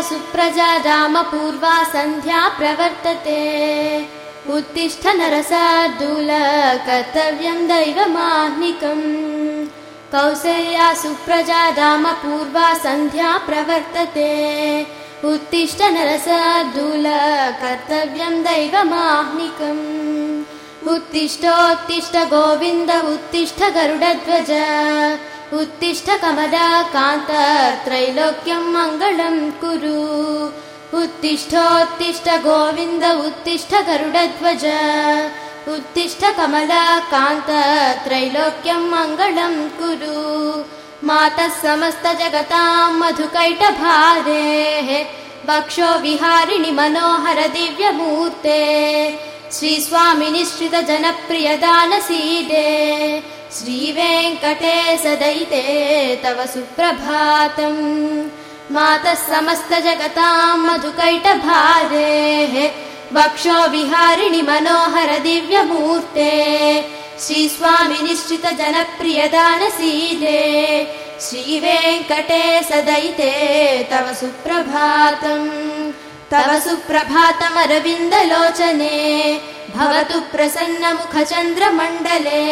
सुप्रजा रामपूर्वा सन्ध्या प्रवर्तते। उत्तिष्ठ नरशार्दूल कर्तव्यं दैवमाह्निकम्। कौसल्या सुप्रजा रामपूर्वा सन्ध्या प्रवर्तते। उत्तिष्ठ नरशार्दूल कर्तव्यं दैवमाह्निकम्। उत्तिष्ठोत्तिष्ठ गोविन्द उत्तिष्ठ गरुडध्वज। उत्तिष्ठ कमलाकान्त त्रैलोक्यं मङ्गलं कुरु। उत्तिष्ठोत्तिष्ठ गोविन्द उत्तिष्ठ गरुडध्वज। उत्तिष्ठ कमलाकान्त त्रैलोक्यं मङ्गलं कुरु। मातः समस्त जगतां मधुकैटभारेः वक्षो विहारिणि मनोहर दिव्यमूर्ते। श्रीस्वामिनि श्रित जनप्रिय दानसीदे। श्रीवेङ्कटेश दयिते तव सुप्रभातम्। मातः समस्त जगतां मधुकैटभारेः वक्षो विहारिणि मनोहर दिव्यमूर्ते। श्रीस्वामिनि श्रित जनप्रिय दानसीदे। श्रीवेङ्कटेश दयिते तव सुप्रभातम्। तव सुप्रभातमरविन्दलोचने भवतु प्रसन्न मुख चन्द्रमण्डले।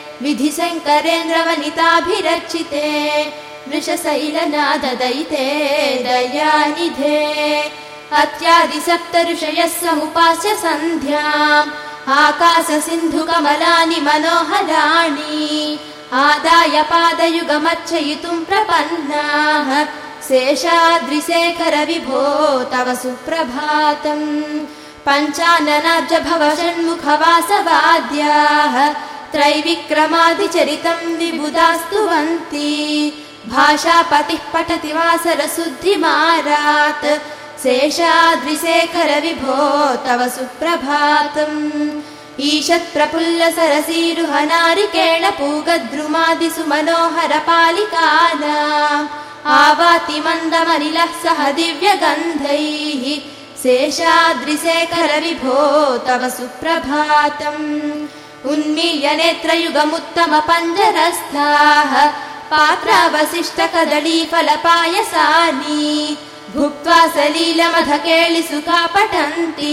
विधिशङ्करेन्द्रवनिताभिरर्चिते वृषशैलनाद दयिते दयानिधे। अत्यादि सप्त ऋषयः समुपास्य सन्ध्याम् आकाश सिन्धु कमलानि मनोहराणि। आदाय पादयुगमर्चयितुं प्रपन्नाः शेषाद्रिशेखर विभो तव सुप्रभातम्। पञ्चाननाब्ज भव षण्मुखवासवाद्याः त्रैविक्रमादिचरितं विबुधास्तुवन्ति। भाषापतिः पठति वासरशुद्धिमारात् शेषाद्रिशेखर विभो तव सुप्रभातम्। ईषत्प्रफुल्ल सरसीरुहनारिकेण पूगद्रुमादिसु मनोहर पालिकानाम् आवाति मन्दमनिलः सह दिव्यगन्धैः शेषाद्रिशेखर विभो तव सुप्रभातम्। उन्मील्य नेत्रयुगमुत्तम पञ्जरस्थाः पात्रावशिष्ट कदलीफलपायसानि भुक्त्वा सलीलमधकेलिसुखा पठन्ति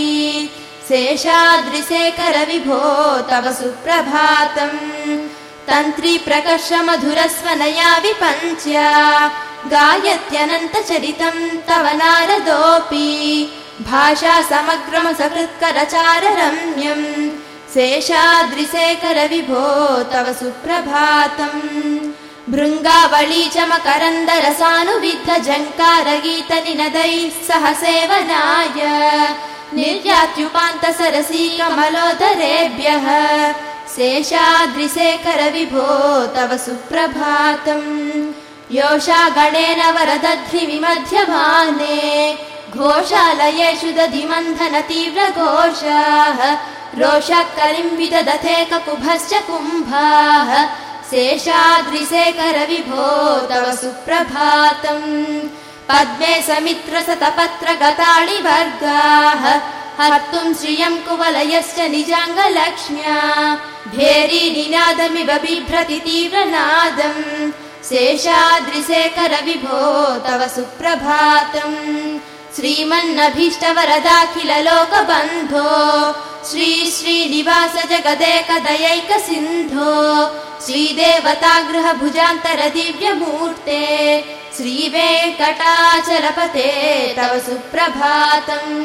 शेषाद्रिशेखर विभो तव सुप्रभातम्। तन्त्री प्रकर्ष मधुरस्वनया विपञ्च्या गायत्यनन्तचरितं तव नारदोऽपि। भाषा समग्रम सकृत्करचाररम्यम् शेषाद्रिशेखर विभो तव सुप्रभातम्। भृङ्गावळी च मकरन्दरसानुविद्ध जङ्कारगीत निनदैः सह सेवनाय निर्यात्युपान्त सरसी कमलोदरेभ्यः शेषाद्रिशेखर विभो तव सुप्रभातम्। योषा गणेन वरदध्रि विमध्यमाने घोषालयेषु दधिमन्थन तीव्र घोषाः रोषः कलिं विदधते ककुभश्च कुम्भाः शेषाद्रिशेखर विभो तव सुप्रभातम्। पद्मे समित्र शतपत्र गताणि वर्गाः हर्तुं श्रियं कुवलयश्च निजाङ्गलक्ष्म्या भेरी निनादमिव बिभ्रति तीव्रनादम् शेषाद्रिशेखर विभो तव सुप्रभातम्। श्रीमन्नभीष्टवरदाखिल लोकबन्धो श्री श्रीनिवास जगदेकदयैक सिन्धो श्रीदेवतागृह भुजान्तर दिव्यमूर्ते श्रीवेङ्कटाचलपते तव सुप्रभातम्।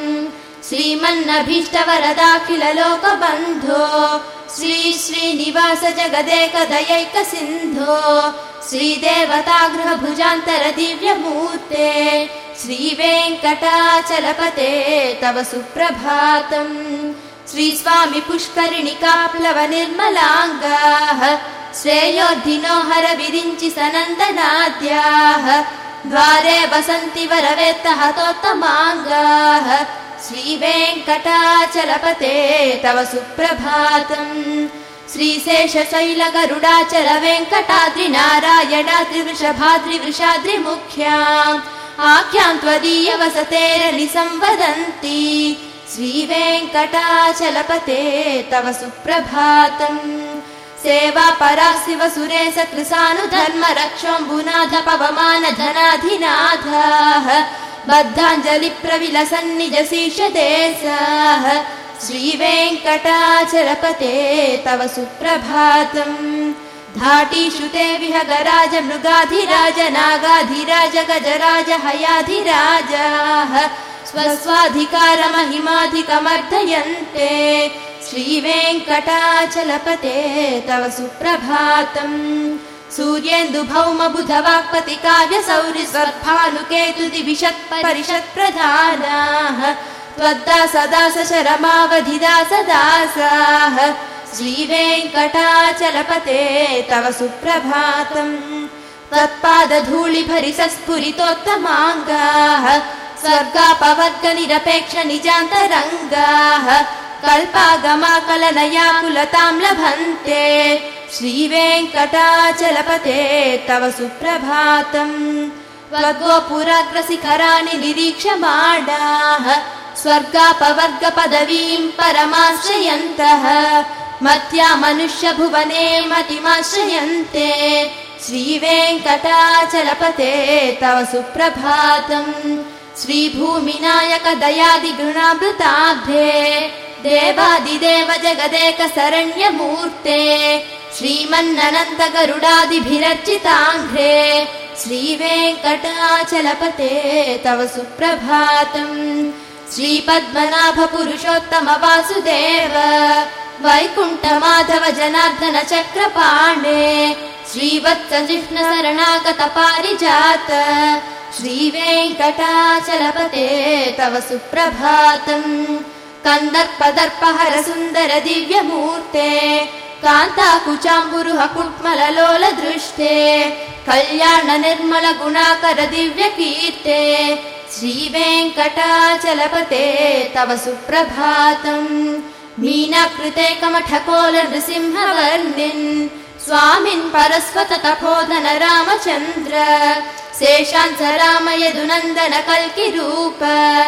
श्रीमन्नभीष्टवरदाखिल लोकबन्धो श्री श्रीनिवास जगदेकदयैक सिन्धो श्रीदेवतागृह भुजान्तर दिव्यमूर्ते श्रीवेङ्कटाचलपते तव सुप्रभातम्। श्रीस्वामि पुष्करिणिकाप्लव निर्मलाङ्गाः श्रेयोद्धिनो हर विरिञ्चि सनन्दनाद्याः द्वारे वसन्ति वरवेत्तः तोत्तमाङ्गाः श्रीवेङ्कटाचलपते तव सुप्रभातम्। श्रीशेषशैल गरुडाचल वेङ्कटाद्रि नारायणाद्रि वृषभाद्रि वृषाद्रि मुख्याम् आख्यां त्वदीय वसतेरनि संवदन्ति श्रीवेङ्कटाचलपते तव सुप्रभातम्। सेवा परा शिव सुरेश कृशानुधर्म रक्षोऽम्बुनाथ पवमान धनाधिनाथाः बद्धाञ्जलिप्रविलसन्निजशीर्षदेशः श्रीवेङ्कटाचलपते तव सुप्रभातम् धाटीषु ते विहगराज मृगाधिराज नागाधिराज गजराज हयाधिराजाः स्वस्वाधिकारमहिमाधिकमर्दयन्ते श्रीवेङ्कटाचलपते तव सुप्रभातम् सूर्येन्दुभौम बुधवाक्पति काव्यसौरि स्वर्भानुकेतु दिविशत्परिषत्प्रधानाः त्वद्दासदास शरमावधिदासदासाः श्रीवेङ्कटाचलपते तव सुप्रभातम् त्वत्पादधूलिभरिसस्फुरितोत्तमाङ्गाः स्वर्गापवर्गनिरपेक्ष निजान्तरङ्गाः कल्पागमाकलनयाकुलतां लभन्ते श्रीवेङ्कटाचलपते तव सुप्रभातम् त्वद्गोपुराग्रशिखराणि निरीक्षमाणाः स्वर्गापवर्गपदवीं परमाश्रयन्तः मत्या मनुष्यभुवने मतिमाश्रयन्ते श्रीवेङ्कटाचलपते तव सुप्रभातम् श्रीभूमिनायक दयादिगुणामृताब्धे देवादिदेव जगदेक शरण्यमूर्ते श्रीमन्ननन्त गरुडादिभिरर्चिताङ्घ्रे श्रीवेङ्कटाचलपते तव सुप्रभातम् श्रीपद्मनाभ पुरुषोत्तम वासुदेव वैकुण्ठमाधव जनार्दन चक्रपाणे श्रीवत्स जिह्न शरणागत पारिजात श्रीवेङ्कटाचलपते तव सुप्रभातम् कन्दर्पदर्पहर सुन्दर दिव्यमूर्ते कान्ताकुचाम्बुरुह कुट्मललोल दृष्टे कल्याण निर्मल गुणाकर दिव्यकीर्ते श्रीवेङ्कटाचलपते तव सुप्रभातम् मीनाकृते कमठकोल नृसिंहवर्णिन् स्वामिन् परस्वत तपोधन रामचन्द्र शेषांस राम यदुनन्दन कल्किरूप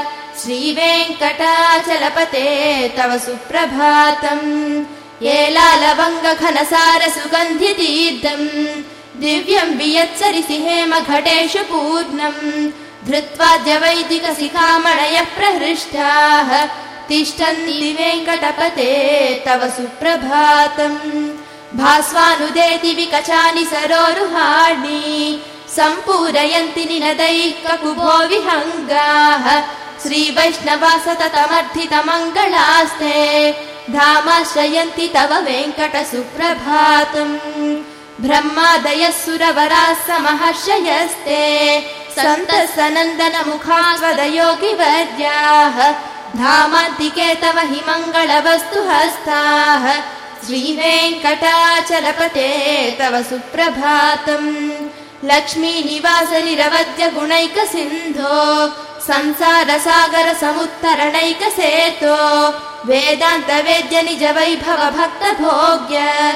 श्रीवेङ्कटाचलपते तव सुप्रभातम् येलालवङ्ग घनसार सुगन्धितीर्थम् दिव्यं वियत्सरिसि हेम घटेषु पूर्णम् धृत्वाद्य वैदिक शिखामणयः प्रहृष्टाः तिष्ठन्ति वेङ्कटपते तव सुप्रभातम् भास्वानुदेति विकचानि सरोरुहाणि सम्पूरयन्ति निनदैः ककुभो विहङ्गाः श्रीवैष्णवा सततमर्थितमङ्गलास्ते धामाश्रयन्ति तव वेङ्कट सुप्रभातम् ब्रह्मादयः सुरवराः समहर्षयस्ते सन्तः सनन्दन मुखास्वदयोगिवर्याः धामान्तिके तव हि मङ्गलवस्तु हस्ताः श्रीवेङ्कटाचलपते तव सुप्रभातम् लक्ष्मीनिवास निरवद्य गुणैक सिन्धो संसार सागर समुत्तरणैक सेतो वेदान्त वेद्य निज वैभव भक्त भोग्य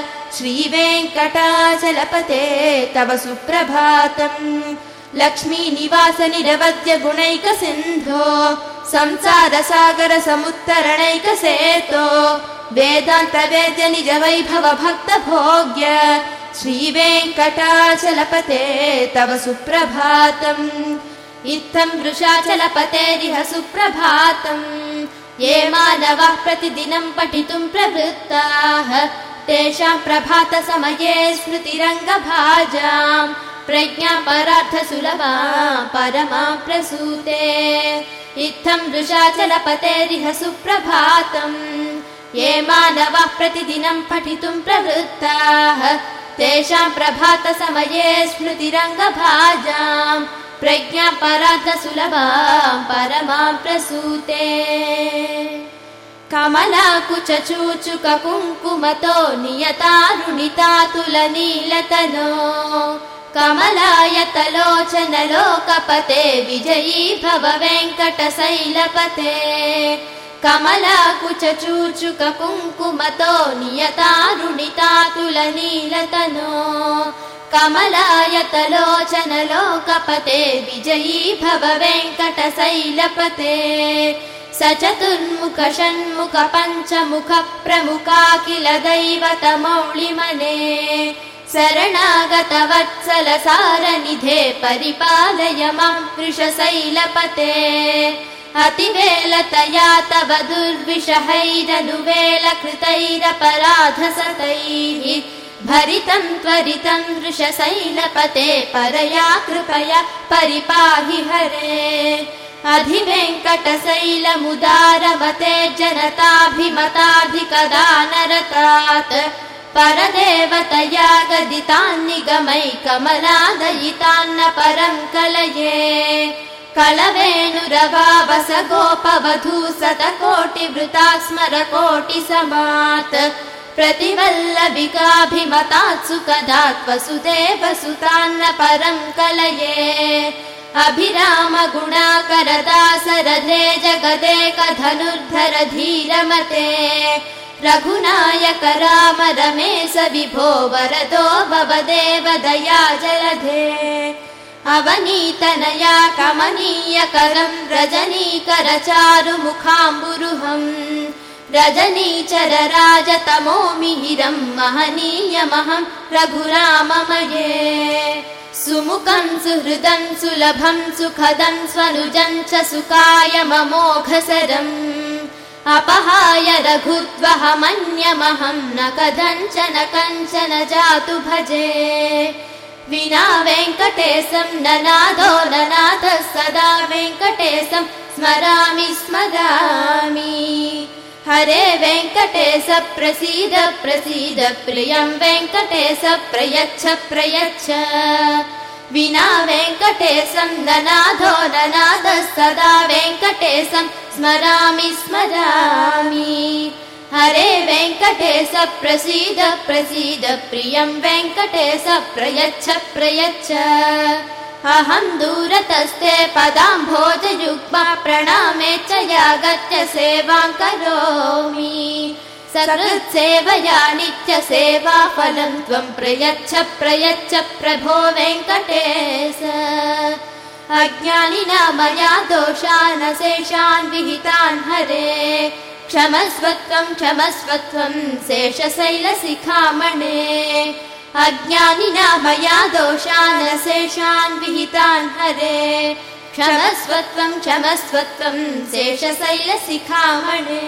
श्रीवेङ्कटाचलपते तव सुप्रभातम् लक्ष्मीनिवास निरवद्य गुणैक सिन्धो संसार सागर समुत्तरणैक सेतो वेदान्त वेद्य निज वैभव भक्त भोग्य श्रीवेङ्कटाचलपते तव सुप्रभातम् इत्थं वृषाचलपतेरिह सुप्रभातम् ये मानवाः प्रतिदिनं पठितुं प्रवृत्ताः तेषां प्रभात समये स्मृतिरङ्गभाजाम् प्रज्ञा परार्थ सुलभा परमा प्रसूते इत्थं वृषाचलपतेरिह सुप्रभातम् ये मानवाः प्रतिदिनं पठितुं प्रवृत्ताः तेषां प्रभात समये स्मृतिरङ्गभाजाम् प्रज्ञा परार्थ सुलभा परमा प्रसूते कमलाकुच चूचुक कुङ्कुमतो नियतारुणितातुलनीलतनो कमलायतलोचन लोकपते विजयी भव वेङ्कटशैलपते कमलाकुच चूचुक कुङ्कुमतो नियतारुणितातुलनीलतनो कमलायतलोचन लोकपते विजयी भव वेङ्कटशैलपते स चतुर्मुख षण्मुख पञ्चमुख प्रमुखाखिल दैवतमौलिमने स शरणागतवत्सलसारनिधे परिपालय मां वृषशैलपते अतिवेलतया तव दुर्विषहैरनुवेलकृतैरपराधसतैः भरितं त्वरितं वृषशैलपते परया कृपया परिपाहि हरे अधिवेङ्कटशैलमुदारमते जनताभिमताधिकदानरतात् परदेवतया गदितान्निगमैकमलादयितान्न परं कलये कलवेणुरवावस गोपवधू शतकोटिवृता स्मरकोटिसमात् प्रतिवल्लभिकाभिमतात् सुखदात् वसुदेवसुतान्न परं कलये अभिरामगुणाकरदासरथे जगदेकधनुर्धर धीरमते रघुनायक राम रमेश विभो वरदो भवदेव दया जलधे अवनीतनया कमनीयकरं रजनीकरचारुमुखाम्बुरुहम् रजनीचर राजतमो मिहिरं महनीयमहं रघुराममये सुमुखं सुहृदं सुलभं सुखदं स्वनुजं च सुकायममोघसरम् अपहाय रघुत्वहमन्यमहं न कथञ्चन जातु भजे विना वेङ्कटेशं ननादो ननाथः सदा वेङ्कटेशं स्मरामि हरे वेङ्कटेश प्रसीद प्रसीद प्रियं वेङ्कटेश प्रयच्छ विना वेङ्कटेशं ननादो ननाथः सदा वेङ्कटेशं स्मरामि हरे वेङ्कटेश प्रसीद प्रसीद प्रियं वेङ्कटेश प्रयच्छ अहं दूरतस्ते पदाम्भोजयुग्मा प्रणामे च यागत्य सेवां करोमि सकृत्सेवया नित्यसेवाफलं त्वं प्रयच्छ प्रभो वेङ्कटेश अज्ञानिना मया दोषान् अशेषान् विहितान् हरे क्षमस्वत्वं शेषशैलशिखामणे अज्ञानिना मया दोषान् अशेषान् विहितान् हरे क्षमस्वत्वं शेषशैलशिखामणे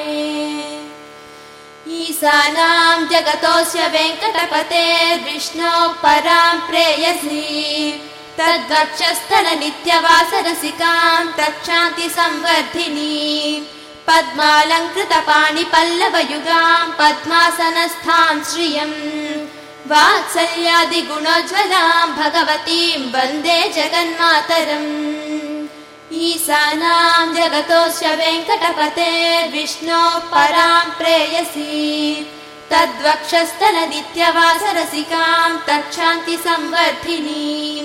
ईशानां जगतोऽस्य वेङ्कटपते विष्णो परां प्रेयसी तद्वक्षस्थल नित्यवासरसिकां तक्षान्ति संवर्धिनी पद्मालङ्कृतपाणिपल्लवयुगां पद्मासनस्थां श्रियम् वात्सल्यादिगुणोज्ज्वलां भगवतीं वन्दे जगन्मातरम् ईशानां जगतोऽस्य वेङ्कटपते विष्णो परां प्रेयसी तद्वक्षस्थल नित्यवासरसिकां तक्षान्ति संवर्धिनीं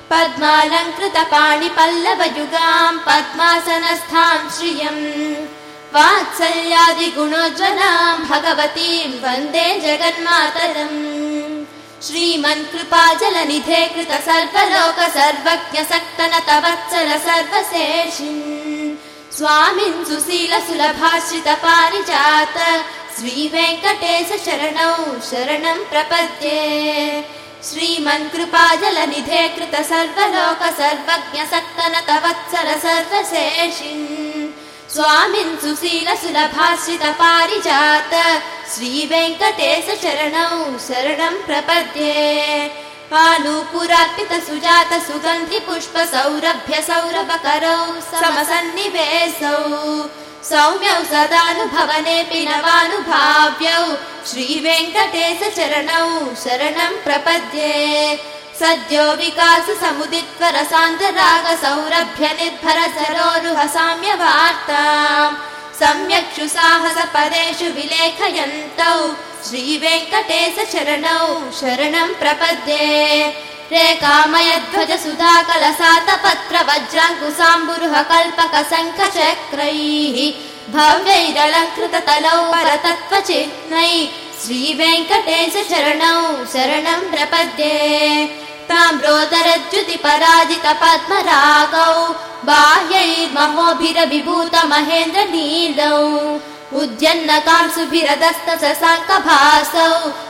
पद्मालङ्कृतपाणिपल्लवयुगां पद्मासनस्थां श्रियम् वात्सल्यादिगुणोज्ज्वलां भगवतीं वन्दे जगन्मातरम् श्रीमन्कृपाजलनिधे कृत सर्वलोक सर्वज्ञ सक्तनत वत्सल सर्वशेषिन् स्वामिन् सुशील सुलभाश्रित पारिजात श्रीवेङ्कटेश शरणं प्रपद्ये श्रीमन्कृपाजलनिधे कृत सर्वलोक सर्वज्ञ सक्तनत वत्सल सर्वशेषिन् स्वामिन् सुशील सुलभाश्रित पारिजात श्रीवेङ्कटेश शरणं प्रपद्ये आनूपुरार्पित सुजात सुगन्धि पुष्प सौरभ्य सौरभकरौ समसन्निवेशौ सौम्यौ सदानुभवनेऽपि नवानुभाव्यौ श्रीवेङ्कटेश शरणं प्रपद्ये सद्यो विकास समुदित्वर सान्द्रराग सौरभ्य निर्भर सरोरुह साम्यवार्ताम् सम्यक्षु साहस पदेषु विलेखयन्तौ श्रीवेङ्कटेश शरणं प्रपद्ये रेखामयध्वज सुधाकल सातपत्र वज्राङ्कुशाम्बुरुह कल्पक शङ्खचक्रैः भव्यैरलङ्कृत तलौ परतत्त्वचिह्नैः श्रीवेङ्कटेश शरणं प्रपद्ये ताम्रोदरद्युति पराजित पद्मरागौ बाह्यैर्महोभिरभिभूत महेन्द्र नीलौ उद्यन्नकांसुभिरदस्त शशाङ्कभासौ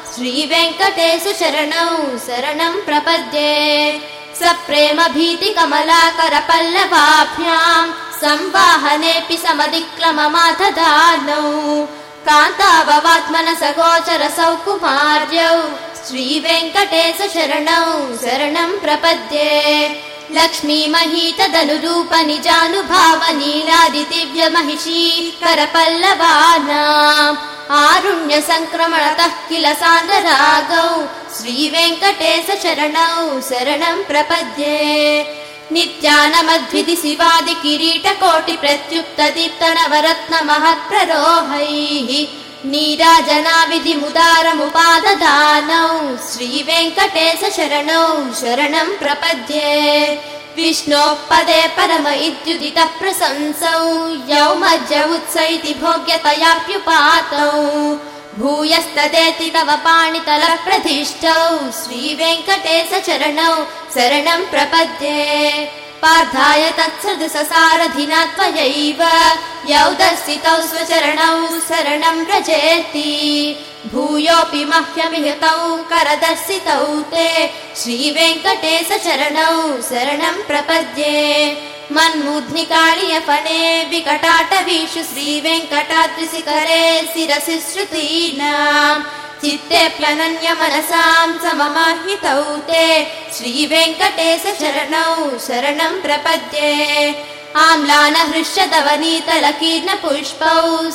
श्रीवेङ्कटेशु शरणौ शरणं प्रपद्ये सप्रेम भीति कमलाकरपल्लवाभ्याम् संवाहनेऽपि समधिक्लममादधानौ कान्ताववात्मनस गोचर सौकुमार्यौ श्रीवेङ्कटेश शरणौ शरणं प्रपद्ये लक्ष्मी महीतदनुरूप निजानुभाव नीलादिदिव्य महिषी करपल्लवानाम् आरुण्य संक्रमणतः किल सान्द्ररागौ श्रीवेङ्कटेश शरणौ शरणं प्रपद्ये नित्यानमद्विधि शिवादि किरीटकोटि प्रत्युक्त दीप्त नवरत्न महत्प्ररोहैः नीराजनाविधि मुदारमुपाददानौ श्रीवेङ्कटेश शरणौ शरणं प्रपद्ये विष्णोः पदे परम इत्युदितः प्रशंसौ यौ मध्य उत्स इति भोग्यतयाप्युपातौ भूयस्तदेति तव पाणितलः प्रधिष्ठौ श्रीवेङ्कटेश शरणौ शरणं प्रपद्ये पार्थाय तत्सदृशसारथिना त्वयैव यौ दर्शितौ स्वचरणौ शरणं व्रजेति भूयोऽपि मह्यमिहतौ करदर्शितौ ते श्रीवेङ्कटेश शरणौ शरणं प्रपद्ये मन्मूर्ध्निकाळियफणे विकटाटवीषु श्रीवेङ्कटाद्रिशिखरे शिरसि श्रुतीनाम् चित्ते प्लनन्य मनसां सममाहितौ ते श्रीवेङ्कटेश शरणौ शरणं प्रपद्ये आम्लान हृष्यदवनीतलकीर्ण पुष्पौ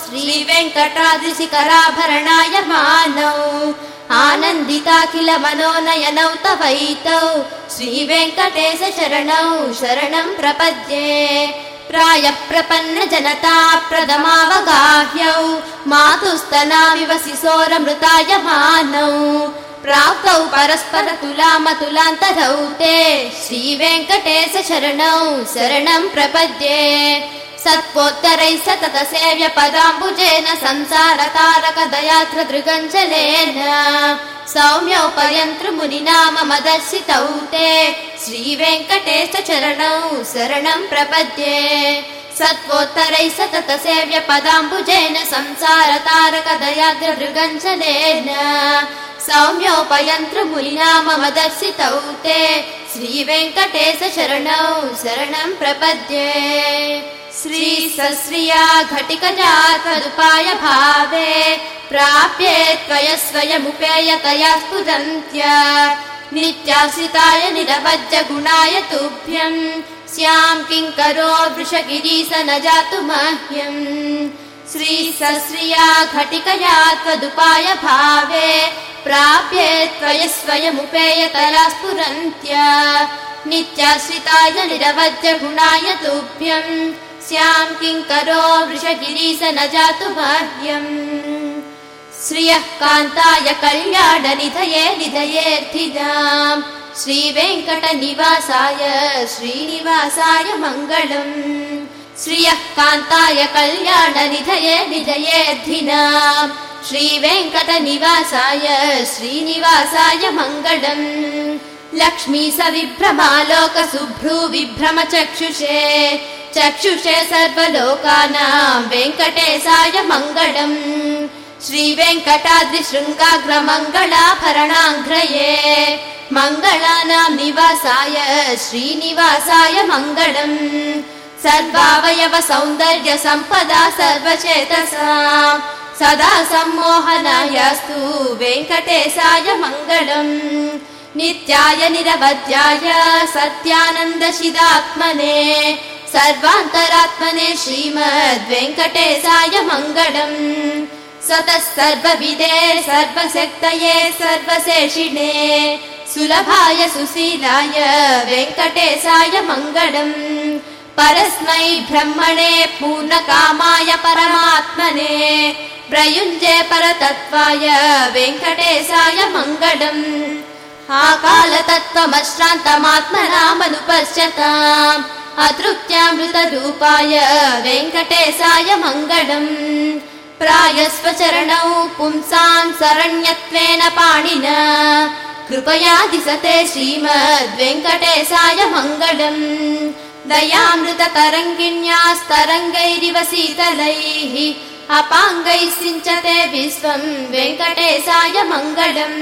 श्रीवेङ्कटाद्रिशिखराभरणाय मानौ आनन्दिताखिल मनोनयनौ तवैतौ श्रीवेङ्कटेश शरणौ शरणं प्रपद्ये प्रायः प्रपन्न जनता प्रदमावगाह्यौ मातुस्तनाविव शिशोरमृताय मानौ प्राप्तौ परस्पर तुलामतुलान्तरौ ते श्रीवेङ्कटेश शरणौ शरणं प्रपद्ये सत्पोत्तरैः सतत सेव्य पदाम्बुजेन संसारतारक दयात्र दृगञ्जलेन सौम्योपयन्तृमुनिना मम दर्शितौ ते श्रीवेङ्कटेश शरणौ शरणं प्रपद्ये सत्पोत्तरैः सतत सेव्य पदाम्बुजेन संसारतारक दयात्र दृगञ्जलेन सौम्योपयन्तृमुनिना मम दर्शितौ ते श्रीवेङ्कटेश शरणौ शरणं प्रपद्ये श्री सश्रिया घटिकजातदुपाय भावे प्राप्ये त्वया स्वयमुपेयतया स्फुरन्त्या नित्याश्रिताय निरवज्य गुणाय तुभ्यं स्यां किङ्करो वृषगिरीश न जातु मह्यम् श्री सश्रिया घटिकया त्वदुपाय भावे प्राप्ये त्वया स्वयमुपेयतया स्फुरन्त्या नित्याश्रिताय निरवज्य गुणाय तुभ्यं स्यां किङ्करो वृषगिरीश न जातु मह्यम् श्रियः कान्ताय कल्याणनिधये निधयेऽर्थिनाम् श्रीवेङ्कटनिवासाय श्रीनिवासाय मङ्गलम् श्रियः कान्ताय कल्याणनिधये निधयेऽर्थिनाम् श्रीवेङ्कटनिवासाय श्रीनिवासाय मङ्गलम् लक्ष्मी सविभ्रमालोक सुभ्रू विभ्रम चक्षुषे चक्षुषे सर्वलोकानां वेङ्कटेशाय मङ्गलम् श्रीवेङ्कटाद्रिशृङ्गाग्रमङ्गलाभरणाङ्घ्रये मङ्गलानां निवासाय श्रीनिवासाय मङ्गलम् सर्वावयव सौन्दर्य सम्पदा सर्वचेतसां सदा सम्मोहनायास्तु वेङ्कटेशाय मङ्गलम् नित्याय निरवध्याय सत्यानन्दशिदात्मने सर्वान्तरात्मने श्रीमद्वेङ्कटेशाय मङ्गलम् सतः सर्वविदे सर्वशक्तये सर्वशेषिणे सुलभाय सुशीलाय वेङ्कटेशाय मङ्गलम् परस्मै ब्रह्मणे पूर्णकामाय परमात्मने प्रयुञ्जे परतत्त्वाय वेङ्कटेशाय मङ्गलम् आकालतत्त्वमश्रान्तमात्मनामनुपश्यताम् अतृप्त्यामृतरूपाय वेङ्कटेशाय मङ्गलम् प्रायस्वचरणौ पुंसां शरण्यत्वेन पाणिना कृपया दिशते श्रीमद्वेङ्कटेशाय मङ्गलम् दयामृततरङ्गिण्यास्तरङ्गैरिव शीतलैः अपाङ्गैः सिञ्चते विश्वम् वेङ्कटेशाय मङ्गलम्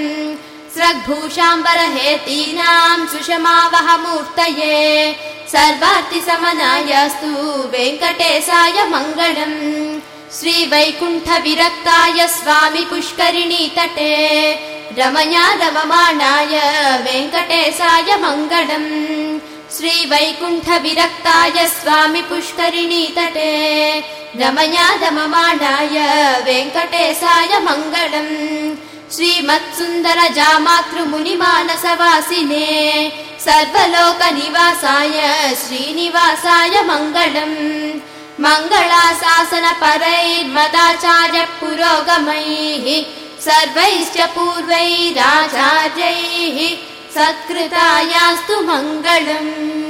स्रग्भूषाम्बरहेतीनाम् सुषमावहमूर्तये सर्वार्थिसमनायास्तु वेङ्कटेशाय मङ्गलम् श्रीवैकुण्ठविरक्ताय स्वामी पुष्करिणीतटे रमया रममाणाय वेङ्कटेशाय मङ्गलम् श्रीवैकुण्ठविरक्ताय स्वामी पुष्करिणीतटे रमया रममाणाय वेङ्कटेशाय मङ्गलम् श्रीमत्सुन्दरजामातृमुनिमानसवासिने सर्वलोकनिवासाय श्रीनिवासाय मङ्गलम् मङ्गलाशासनपरैर्मदाचार्य पुरोगमैः सर्वैश्च पूर्वैराचार्यैः सत्कृतायास्तु मङ्गलम्।